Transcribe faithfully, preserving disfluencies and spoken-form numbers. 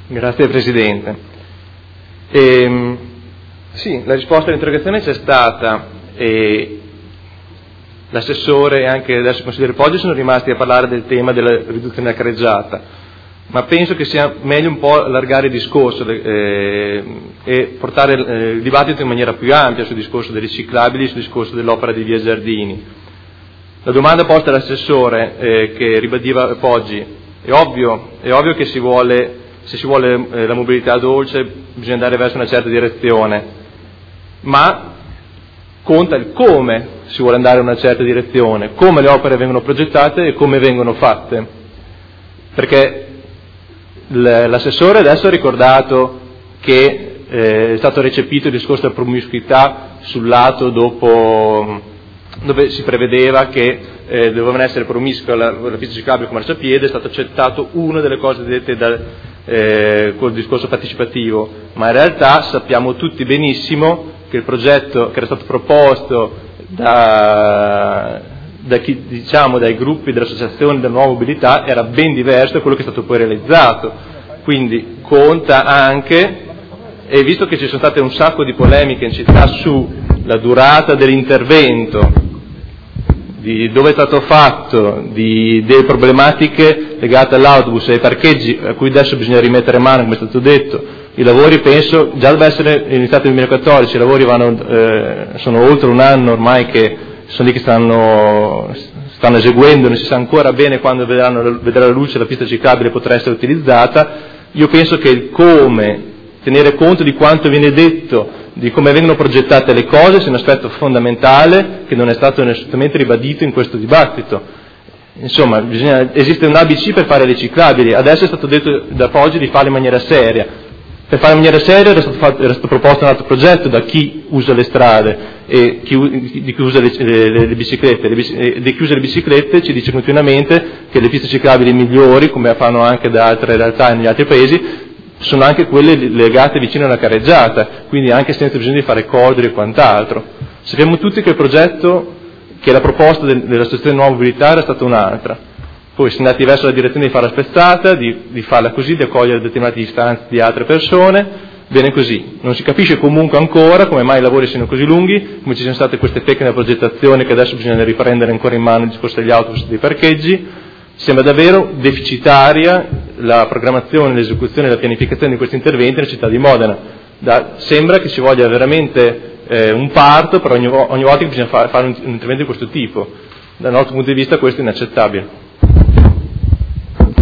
Grazie Presidente. E, sì, la risposta all'interrogazione c'è stata e l'assessore e anche adesso il consigliere Poggio sono rimasti a parlare del tema della riduzione della carreggiata, ma penso che sia meglio un po' allargare il discorso eh, e portare eh, il dibattito in maniera più ampia sul discorso dei riciclabili, sul discorso dell'opera di Via Giardini. La domanda posta all'assessore eh, che ribadiva Poggi, è ovvio, è ovvio che si vuole, se si vuole eh, la mobilità dolce bisogna andare verso una certa direzione, ma conta il come si vuole andare in una certa direzione, come le opere vengono progettate e come vengono fatte. Perché l'assessore adesso ha ricordato che eh, è stato recepito il discorso della promiscuità sul lato dopo, dove si prevedeva che eh, dovevano essere promiscua la, la pista ciclabile con marciapiede, è stato accettato una delle cose dette dal eh, col discorso partecipativo, ma in realtà sappiamo tutti benissimo che il progetto che era stato proposto da, da chi, diciamo, dai gruppi dell'associazione della nuova mobilità era ben diverso da quello che è stato poi realizzato. Quindi conta anche, e visto che ci sono state un sacco di polemiche in città sulla durata dell'intervento, di dove è stato fatto, di, delle problematiche legate all'autobus e ai parcheggi a cui adesso bisogna rimettere mano, come è stato detto, i lavori penso già deve essere iniziato nel duemilaquattordici, i lavori vanno, eh, sono oltre un anno ormai che sono lì che stanno, stanno eseguendo, non si sa ancora bene quando vedranno, vedrà la luce la pista ciclabile potrà essere utilizzata. Io penso che il come, tenere conto di quanto viene detto, di come vengono progettate le cose sia un aspetto fondamentale che non è stato assolutamente ribadito in questo dibattito. Insomma, bisogna, esiste un A B C per fare le ciclabili, adesso è stato detto da Poggi di farle in maniera seria. Per fare in maniera seria era stato, fatto, era stato proposto un altro progetto da chi usa le strade e chi, di chi usa le, le, le biciclette. Le bici, di chi usa le biciclette ci dice continuamente che le piste ciclabili migliori, come fanno anche da altre realtà negli altri paesi, sono anche quelle legate vicino alla carreggiata, quindi anche senza bisogno di fare cordoli e quant'altro. Sappiamo tutti che il progetto, che la proposta del, dell'associazione Nuova Mobilità era stata un'altra. Poi si è andati verso la direzione di farla spezzata, di, di farla così, di accogliere determinate istanze di altre persone, bene così. Non si capisce comunque ancora come mai i lavori siano così lunghi, come ci siano state queste tecniche di progettazione che adesso bisogna riprendere ancora in mano il discorso degli autobus e dei parcheggi. Sembra davvero deficitaria la programmazione, l'esecuzione e la pianificazione di questi interventi nella città di Modena. Da, sembra che ci voglia veramente eh, un parto per ogni, ogni volta che bisogna fare, fare un, un intervento di questo tipo. Dal nostro punto di vista questo è inaccettabile.